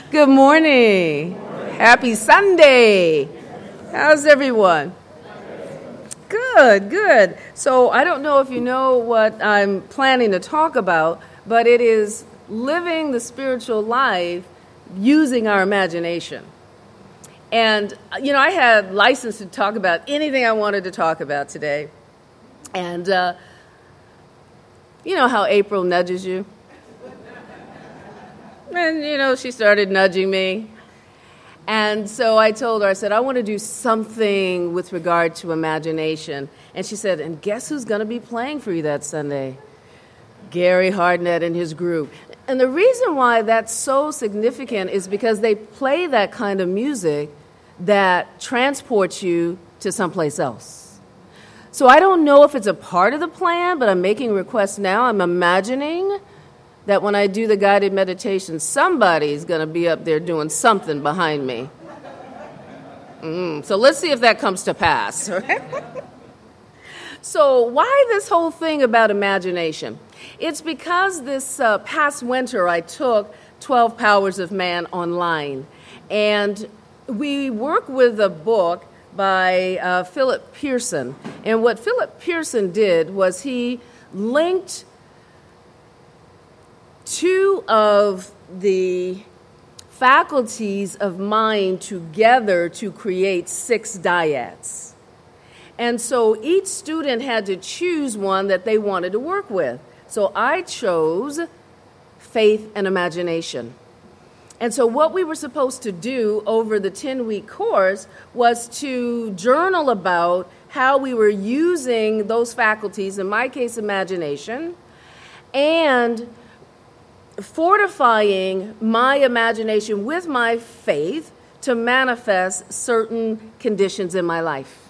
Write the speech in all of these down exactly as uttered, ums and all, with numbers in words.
Good morning. Happy Sunday. How's everyone? Good, good. So I don't know if you know what I'm planning to talk about, but it is living the spiritual life using our imagination. And, you know, I had license to talk about anything I wanted to talk about today. And, uh, you know how April nudges you? And, you know, she started nudging me. And so I told her, I said, I want to do something with regard to imagination. And she said, and guess who's going to be playing for you that Sunday? Gary Hardnett and his group. And the reason why that's so significant is because they play that kind of music that transports you to someplace else. So I don't know if it's a part of the plan, but I'm making requests now. I'm imagining that when I do the guided meditation, somebody's going to be up there doing something behind me. Mm, so let's see if that comes to pass. So why this whole thing about imagination? It's because this uh, past winter I took twelve Powers of Man online. And we work with a book by uh, Philip Pearson. And what Philip Pearson did was he linked two of the faculties of mind together to create six dyads. And so each student had to choose one that they wanted to work with. So I chose faith and imagination. And so what we were supposed to do over the ten-week course was to journal about how we were using those faculties, in my case, imagination, and fortifying my imagination with my faith to manifest certain conditions in my life.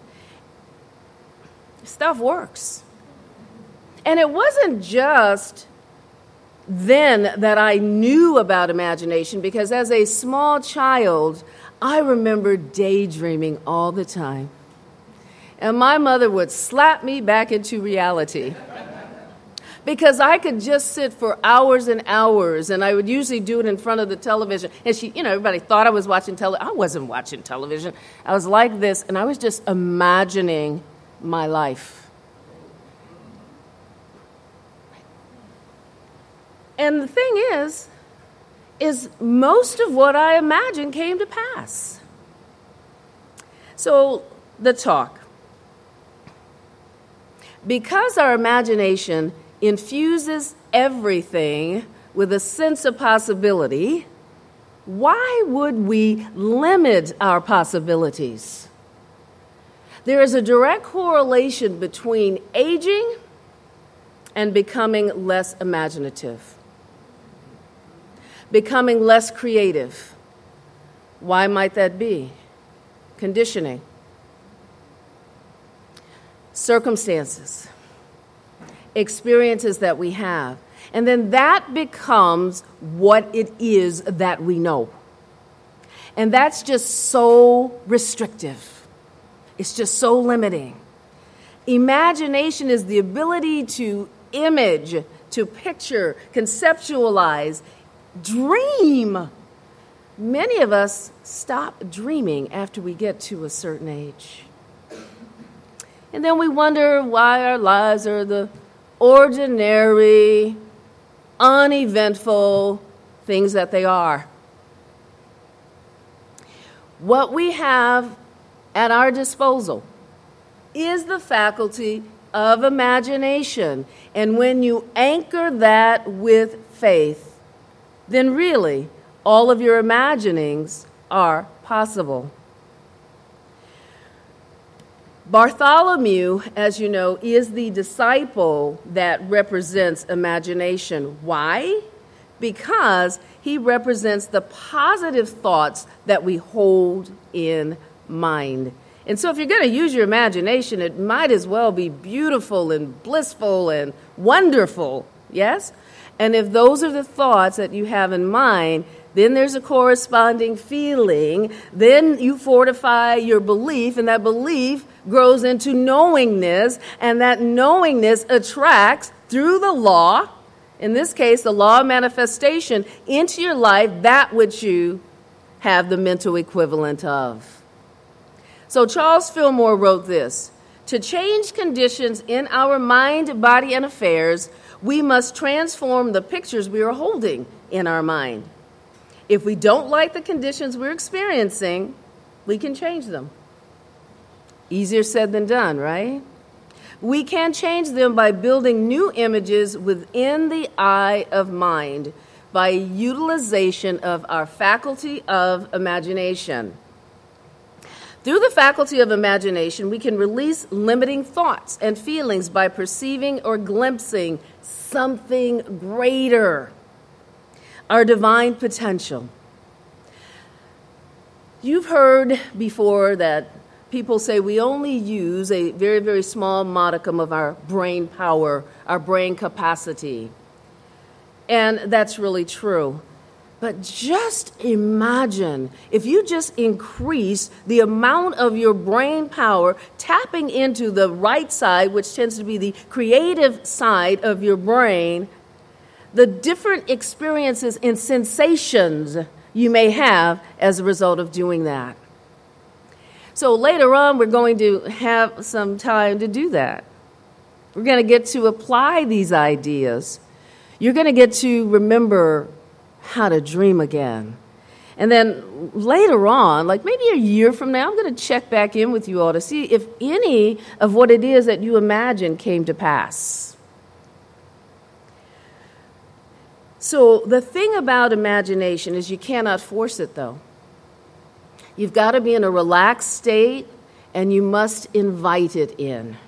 Stuff works. And it wasn't just then that I knew about imagination, because as a small child, I remember daydreaming all the time. And my mother would slap me back into reality. Because I could just sit for hours and hours, and I would usually do it in front of the television. And she, you know, everybody thought I was watching television. I wasn't watching television. I was like this, and I was just imagining my life. And the thing is, is most of what I imagined came to pass. So the talk. Because our imagination infuses everything with a sense of possibility, why would we limit our possibilities? There is a direct correlation between aging and becoming less imaginative, becoming less creative. Why might that be? Conditioning, circumstances, experiences that we have. And then that becomes what it is that we know. And that's just so restrictive. It's just so limiting. Imagination is the ability to image, to picture, conceptualize, dream. Many of us stop dreaming after we get to a certain age. And then we wonder why our lives are the ordinary, uneventful things that they are. What we have at our disposal is the faculty of imagination. And when you anchor that with faith, then really all of your imaginings are possible. Bartholomew, as you know, is the disciple that represents imagination. Why? Because he represents the positive thoughts that we hold in mind. And so if you're going to use your imagination, it might as well be beautiful and blissful and wonderful, yes? And if those are the thoughts that you have in mind, then there's a corresponding feeling. Then you fortify your belief, and that belief grows into knowingness, and that knowingness attracts, through the law, In this case, the law of manifestation into your life, that which you have the mental equivalent of. So Charles Fillmore wrote this: to change conditions in our mind, body, and affairs, we must transform the pictures we are holding in our mind. If we don't like the conditions we're experiencing, we can change them. Easier said than done, right? We can change them by building new images within the eye of mind by utilization of our faculty of imagination. Through the faculty of imagination, we can release limiting thoughts and feelings by perceiving or glimpsing something greater, our divine potential. You've heard before that people say we only use a very, very small modicum of our brain power, our brain capacity. And that's really true. But just imagine if you just increase the amount of your brain power tapping into the right side, which tends to be the creative side of your brain, the different experiences and sensations you may have as a result of doing that. So later on, we're going to have some time to do that. We're going to get to apply these ideas. You're going to get to remember how to dream again. And then later on, like maybe a year from now, I'm going to check back in with you all to see if any of what it is that you imagine came to pass. So the thing about imagination is you cannot force it, though. You've got to be in a relaxed state, and you must invite it in.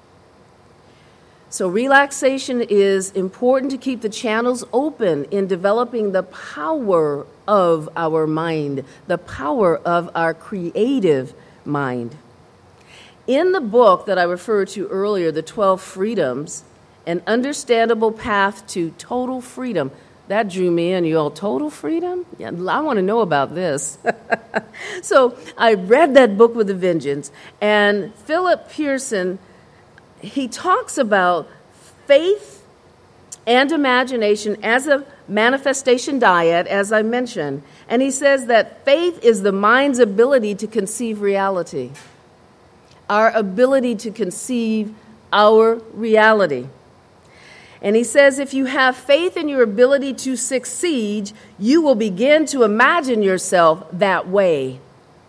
So relaxation is important to keep the channels open in developing the power of our mind, the power of our creative mind. In the book that I referred to earlier, The twelve Freedoms, An Understandable Path to Total Freedom, that drew me in. You all, total freedom? Yeah, I want to know about this. So I read that book with a vengeance, and Philip Pearson, he talks about faith and imagination as a manifestation dyad, as I mentioned. And he says that faith is the mind's ability to conceive reality, our ability to conceive our reality. And he says if you have faith in your ability to succeed, you will begin to imagine yourself that way.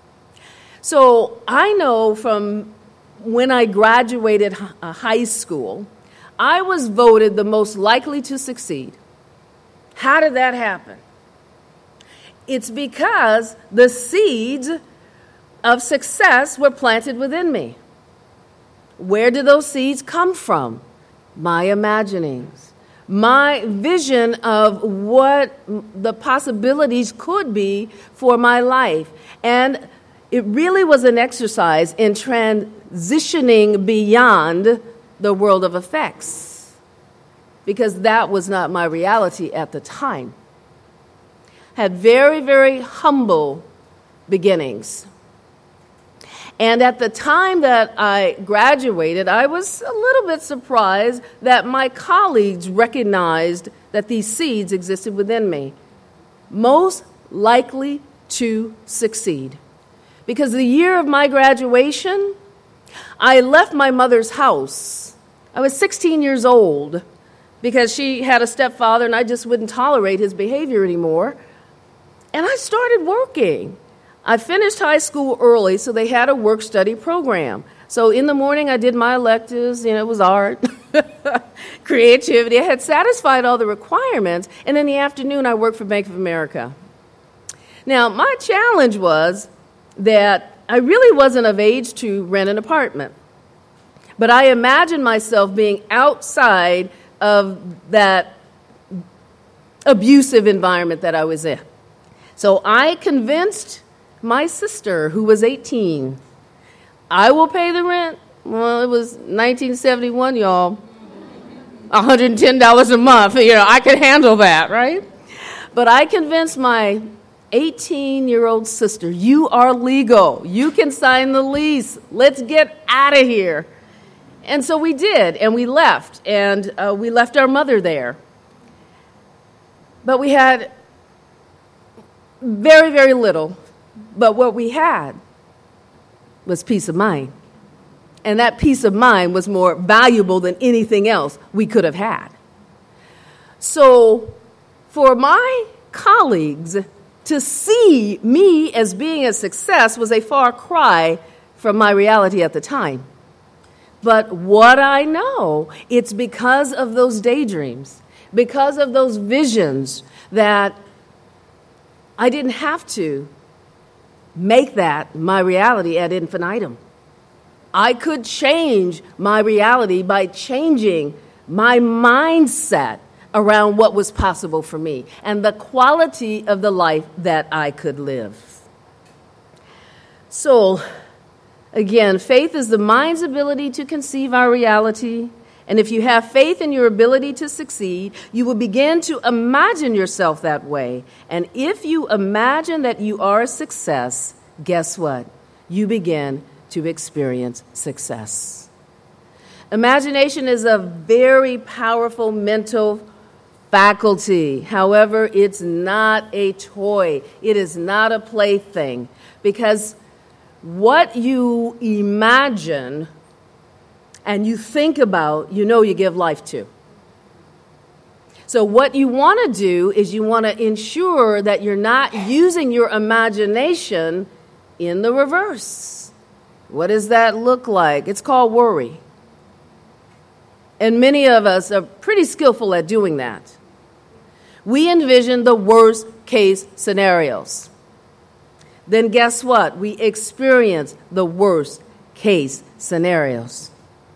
So I know from when I graduated high school, I was voted the most likely to succeed. How did that happen? It's because the seeds of success were planted within me. Where did those seeds come from? My imaginings, my vision of what the possibilities could be for my life. And it really was an exercise in transitioning beyond the world of effects, because that was not my reality at the time. Had very, very humble beginnings. And at the time that I graduated, I was a little bit surprised that my colleagues recognized that these seeds existed within me. Most likely to succeed. Because the year of my graduation, I left my mother's house. I was sixteen years old because she had a stepfather and I just wouldn't tolerate his behavior anymore. And I started working. I finished high school early, so they had a work-study program. So in the morning, I did my electives. You know, it was art, creativity. I had satisfied all the requirements. And in the afternoon, I worked for Bank of America. Now, my challenge was that I really wasn't of age to rent an apartment. But I imagined myself being outside of that abusive environment that I was in. So I convinced my sister, who was eighteen, I will pay the rent. Well, it was nineteen seventy-one, y'all. one hundred ten dollars a month. You know, I could handle that, right? But I convinced my eighteen-year-old sister, you are legal. You can sign the lease. Let's get out of here. And so we did, and we left. And uh, we left our mother there. But we had very, very little. But what we had was peace of mind. And that peace of mind was more valuable than anything else we could have had. So for my colleagues to see me as being a success was a far cry from my reality at the time. But what I know, it's because of those daydreams, because of those visions, that I didn't have to make that my reality ad infinitum. I could change my reality by changing my mindset around what was possible for me and the quality of the life that I could live. So, again, faith is the mind's ability to conceive our reality. And if you have faith in your ability to succeed, you will begin to imagine yourself that way. And if you imagine that you are a success, guess what? You begin to experience success. Imagination is a very powerful mental faculty. However, it's not a toy. It is not a plaything. Because what you imagine and you think about, you know you give life to. So what you want to do is you want to ensure that you're not using your imagination in the reverse. What does that look like? It's called worry. And many of us are pretty skillful at doing that. We envision the worst case scenarios. Then guess what? We experience the worst case scenarios.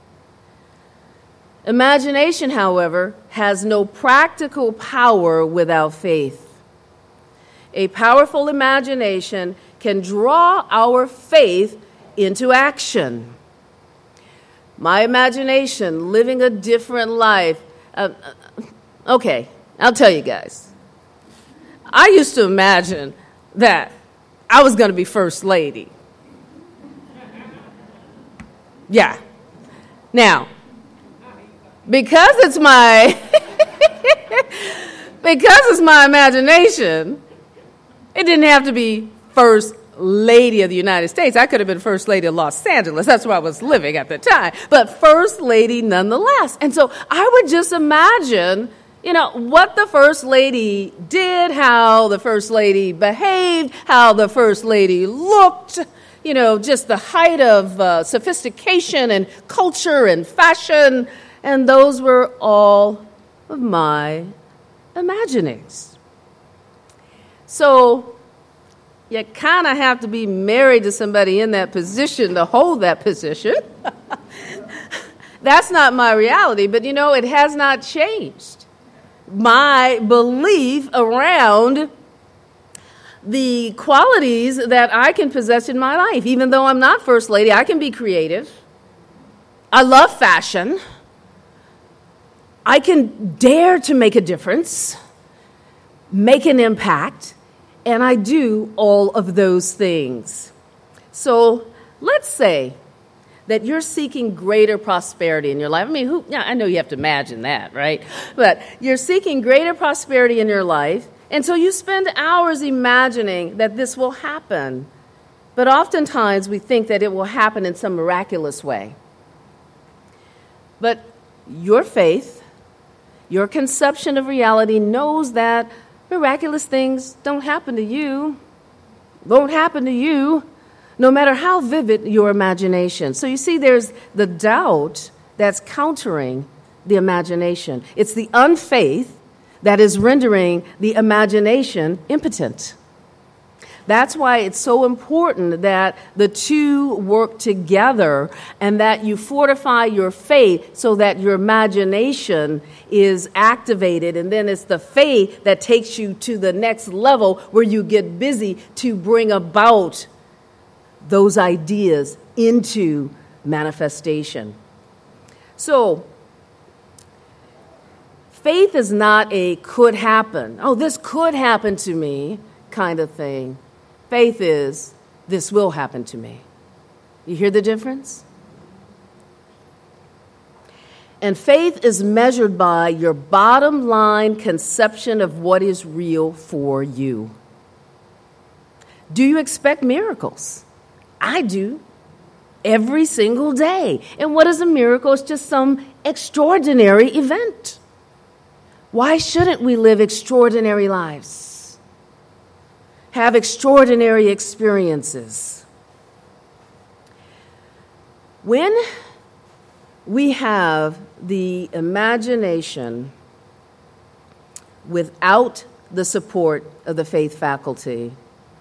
Imagination, however, has no practical power without faith. A powerful imagination can draw our faith into action. My imagination, living a different life. Uh, okay, I'll tell you guys. I used to imagine that I was going to be first lady. Yeah. Now, because it's my because it's my imagination, it didn't have to be first lady of the United States. I could have been first lady of Los Angeles. That's where I was living at the time. But first lady nonetheless. And so I would just imagine, you know, what the first lady did, how the first lady behaved, how the first lady looked, you know, just the height of uh, sophistication and culture and fashion. And those were all of my imaginings. So you kind of have to be married to somebody in that position to hold that position. That's not my reality, but you know, it has not changed. My belief around the qualities that I can possess in my life. Even though I'm not first lady, I can be creative. I love fashion. I can dare to make a difference, make an impact, and I do all of those things. So let's say that you're seeking greater prosperity in your life. I mean, who? Yeah, I know you have to imagine that, right? But you're seeking greater prosperity in your life, and so you spend hours imagining that this will happen. But oftentimes we think that it will happen in some miraculous way. But your faith, your conception of reality knows that miraculous things don't happen to you, won't happen to you, no matter how vivid your imagination. So you see, there's the doubt that's countering the imagination. It's the unfaith that is rendering the imagination impotent. That's why it's so important that the two work together and that you fortify your faith so that your imagination is activated. And then it's the faith that takes you to the next level where you get busy to bring about those ideas into manifestation. So, faith is not a could happen. Oh, this could happen to me kind of thing. Faith is, this will happen to me. You hear the difference? And faith is measured by your bottom line conception of what is real for you. Do you expect miracles? I do. Every single day. And what is a miracle? It's just some extraordinary event. Why shouldn't we live extraordinary lives? Have extraordinary experiences? When we have the imagination without the support of the faith faculty,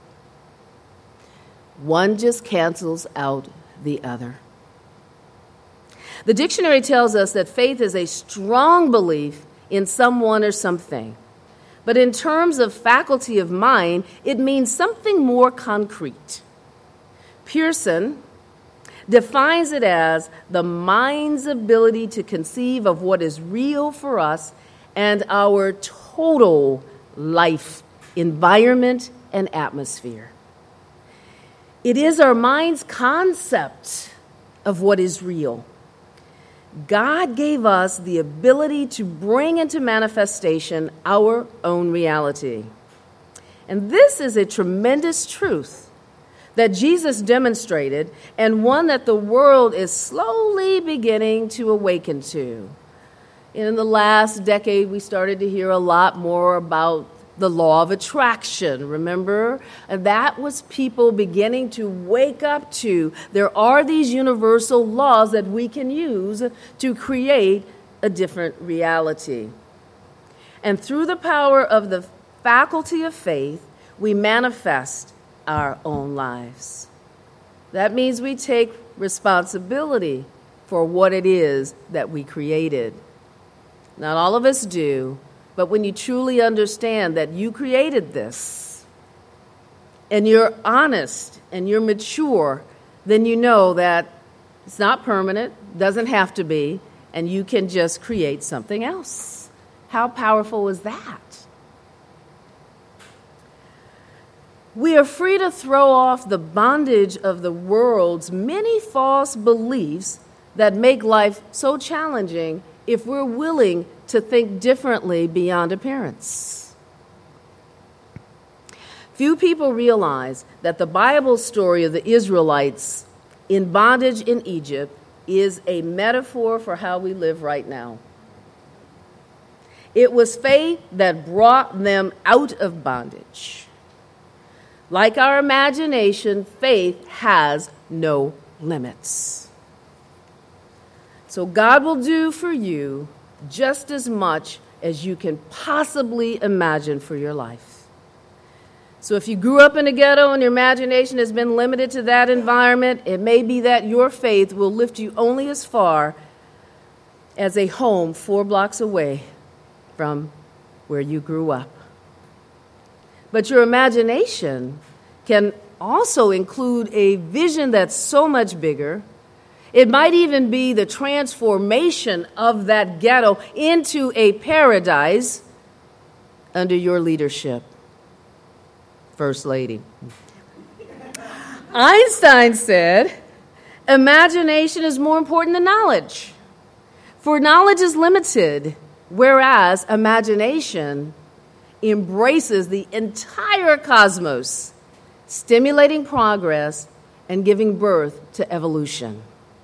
one just cancels out the other. The dictionary tells us that faith is a strong belief in someone or something. But in terms of faculty of mind, it means something more concrete. Pearson defines it as the mind's ability to conceive of what is real for us and our total life, environment, and atmosphere. It is our mind's concept of what is real. God gave us the ability to bring into manifestation our own reality. And this is a tremendous truth that Jesus demonstrated, and one that the world is slowly beginning to awaken to. In the last decade, we started to hear a lot more about the law of attraction, remember? And that was people beginning to wake up to. There are these universal laws that we can use to create a different reality. And through the power of the faculty of faith, we manifest our own lives. That means we take responsibility for what it is that we created. Not all of us do. But when you truly understand that you created this, and you're honest and you're mature, then you know that it's not permanent, doesn't have to be, and you can just create something else. How powerful is that? We are free to throw off the bondage of the world's many false beliefs that make life so challenging if we're willing to think differently beyond appearance. Few people realize that the Bible story of the Israelites in bondage in Egypt is a metaphor for how we live right now. It was faith that brought them out of bondage. Like our imagination, faith has no limits. So God will do for you just as much as you can possibly imagine for your life. So if you grew up in a ghetto and your imagination has been limited to that environment, it may be that your faith will lift you only as far as a home four blocks away from where you grew up. But your imagination can also include a vision that's so much bigger. It might even be the transformation of that ghetto into a paradise under your leadership, First Lady. Einstein said, imagination is more important than knowledge, for knowledge is limited, whereas imagination embraces the entire cosmos, stimulating progress and giving birth to evolution.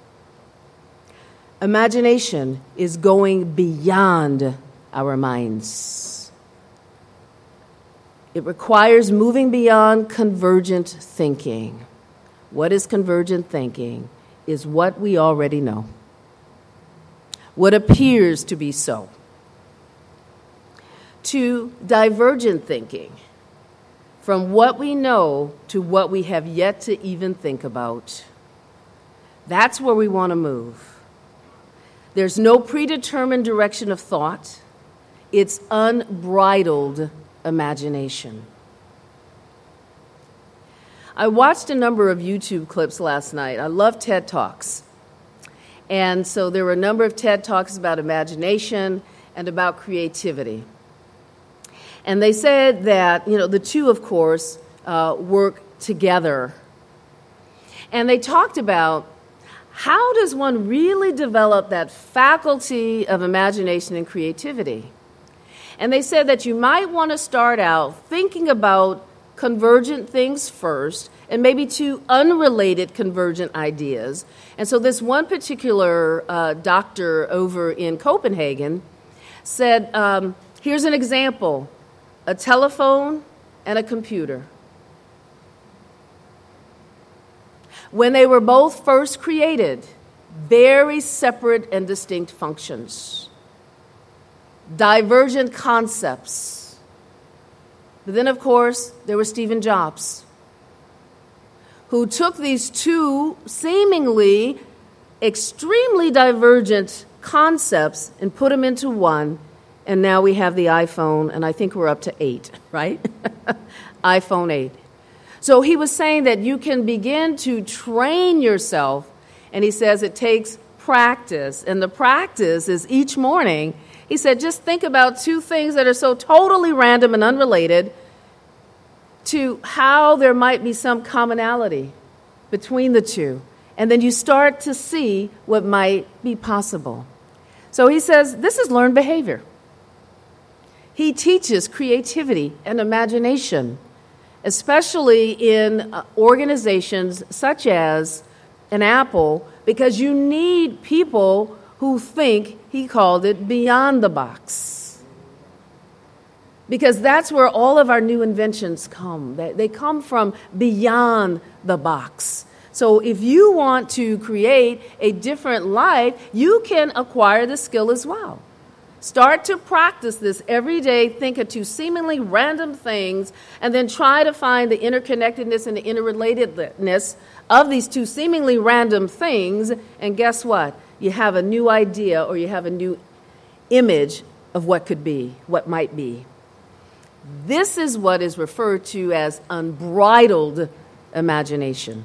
Imagination is going beyond our minds. It requires moving beyond convergent thinking. What is convergent thinking? Is what we already know, what appears to be so. To divergent thinking, from what we know to what we have yet to even think about. That's where we want to move. There's no predetermined direction of thought. It's unbridled imagination. I watched a number of YouTube clips last night. I love TED Talks. And so there were a number of TED Talks about imagination and about creativity. And they said that, you know, the two, of course, uh, work together. And they talked about how does one really develop that faculty of imagination and creativity? And they said that you might want to start out thinking about convergent things first, and maybe two unrelated convergent ideas. And so this one particular uh, doctor over in Copenhagen said, um, here's an example, a telephone and a computer. When they were both first created, very separate and distinct functions, divergent concepts. But then, of course, there was Stephen Jobs, who took these two seemingly extremely divergent concepts and put them into one, and now we have the iPhone, and I think we're up to eight, right? iPhone eight. So he was saying that you can begin to train yourself, and he says it takes practice, and the practice is each morning. He said, just think about two things that are so totally random and unrelated to how there might be some commonality between the two. And then you start to see what might be possible. So he says, this is learned behavior. He teaches creativity and imagination, especially in organizations such as an Apple, because you need people who think, he called it, beyond the box. Because that's where all of our new inventions come. They, they come from beyond the box. So if you want to create a different life, you can acquire the skill as well. Start to practice this every day. Think of two seemingly random things, and then try to find the interconnectedness and the interrelatedness of these two seemingly random things. And guess what? You have a new idea, or you have a new image of what could be, what might be. This is what is referred to as unbridled imagination.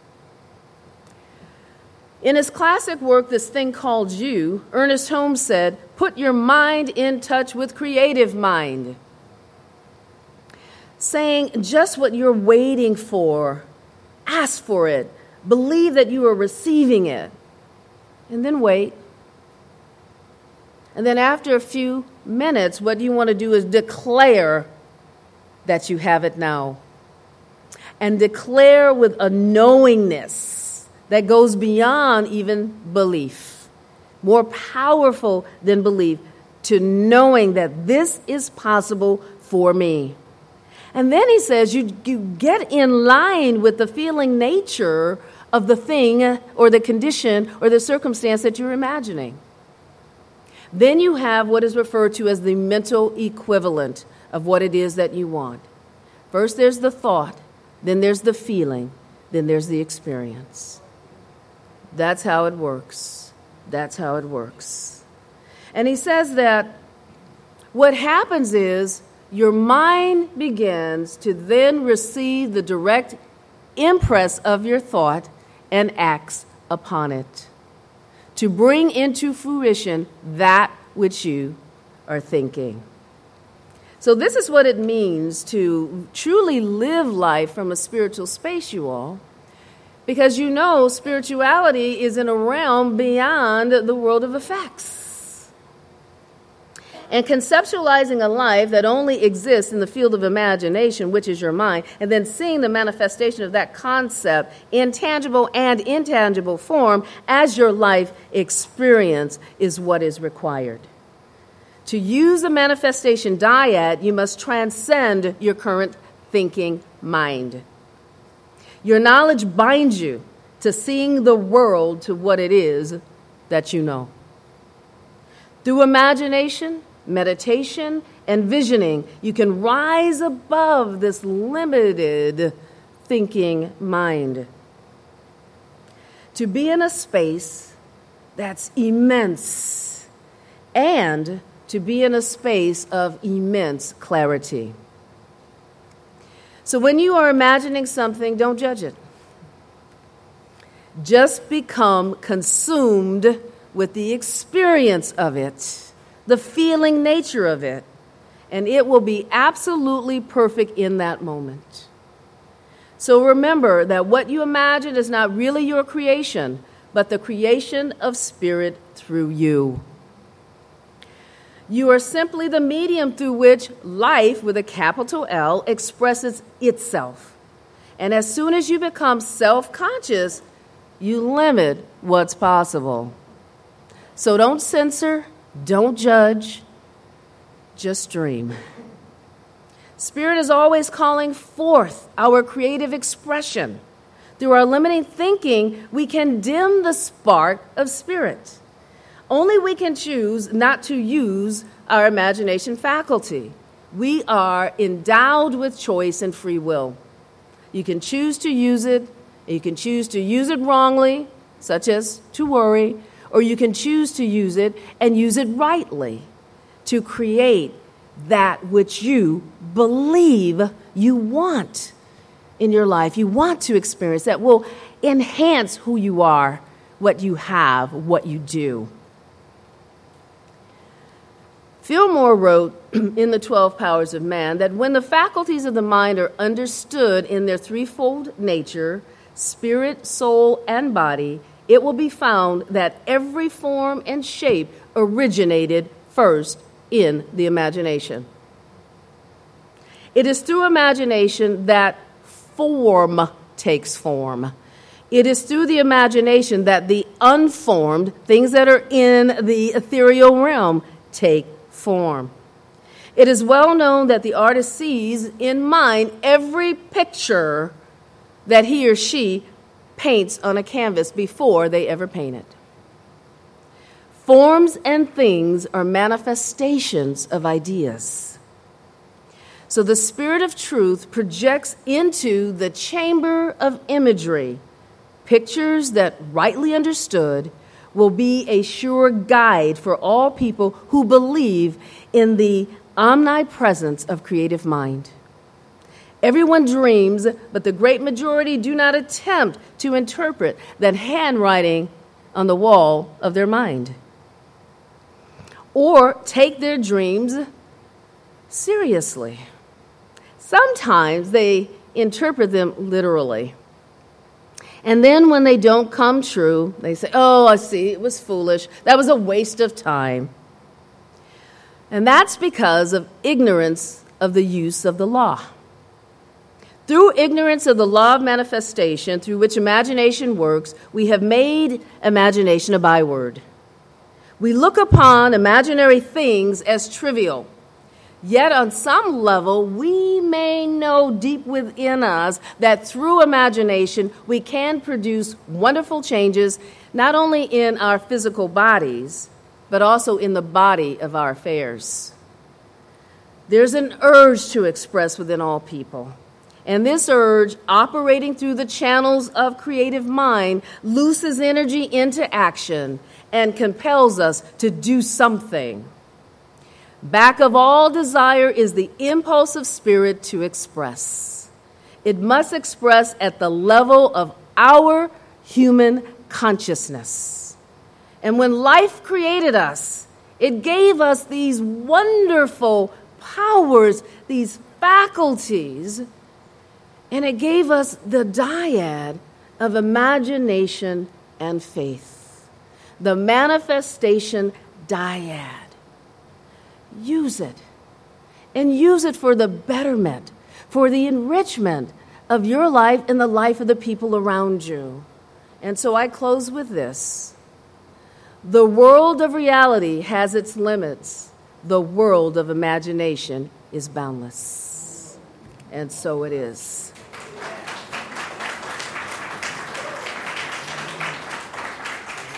In his classic work, This Thing Called You, Ernest Holmes said, put your mind in touch with creative mind. Saying just what you're waiting for, ask for it, believe that you are receiving it, and then wait. And then after a few minutes, what you want to do is declare that you have it now. And declare with a knowingness that goes beyond even belief, more powerful than belief, to knowing that this is possible for me. And then he says you, you get in line with the feeling nature of the thing or the condition or the circumstance that you're imagining. Then you have what is referred to as the mental equivalent of what it is that you want. First there's the thought, then there's the feeling, then there's the experience. That's how it works. That's how it works. And he says that what happens is your mind begins to then receive the direct impress of your thought and acts upon it to bring into fruition that which you are thinking. So this is what it means to truly live life from a spiritual space, you all. Because you know spirituality is in a realm beyond the world of effects. And conceptualizing a life that only exists in the field of imagination, which is your mind, and then seeing the manifestation of that concept in tangible and intangible form as your life experience is what is required. To use the manifestation dyad, you must transcend your current thinking mind. Your knowledge binds you to seeing the world to what it is that you know. Through imagination, meditation, and visioning, you can rise above this limited thinking mind to be in a space that's immense and to be in a space of immense clarity. So when you are imagining something, don't judge it. Just become consumed with the experience of it, the feeling nature of it, and it will be absolutely perfect in that moment. So remember that what you imagine is not really your creation, but the creation of spirit through you. You are simply the medium through which life, with a capital L, expresses itself. And as soon as you become self-conscious, you limit what's possible. So don't censor, don't judge, just dream. Spirit is always calling forth our creative expression. Through our limiting thinking, we can dim the spark of spirit. Only we can choose not to use our imagination faculty. We are endowed with choice and free will. You can choose to use it, and you can choose to use it wrongly, such as to worry, or you can choose to use it and use it rightly to create that which you believe you want in your life. You want to experience that will enhance who you are, what you have, what you do. Fillmore wrote in The Twelve Powers of Man that when the faculties of the mind are understood in their threefold nature, spirit, soul, and body, it will be found that every form and shape originated first in the imagination. It is through imagination that form takes form. It is through the imagination that the unformed, things that are in the ethereal realm, take form. It is well known that the artist sees in mind every picture that he or she paints on a canvas before they ever paint it. Forms and things are manifestations of ideas. So the Spirit of Truth projects into the chamber of imagery pictures that, rightly understood, will be a sure guide for all people who believe in the omnipresence of creative mind. Everyone dreams, but the great majority do not attempt to interpret that handwriting on the wall of their mind, or take their dreams seriously. Sometimes they interpret them literally. And then when they don't come true, they say, oh, I see, it was foolish. That was a waste of time. And that's because of ignorance of the use of the law. Through ignorance of the law of manifestation, through which imagination works, we have made imagination a byword. We look upon imaginary things as trivial. Yet on some level, we may know deep within us that through imagination, we can produce wonderful changes, not only in our physical bodies, but also in the body of our affairs. There's an urge to express within all people. And this urge, operating through the channels of creative mind, looses energy into action and compels us to do something. Back of all desire is the impulse of spirit to express. It must express at the level of our human consciousness. And when life created us, it gave us these wonderful powers, these faculties, and it gave us the dyad of imagination and faith, the manifestation dyad. Use it, and use it for the betterment, for the enrichment of your life and the life of the people around you. And so I close with this. The world of reality has its limits. The world of imagination is boundless. And so it is.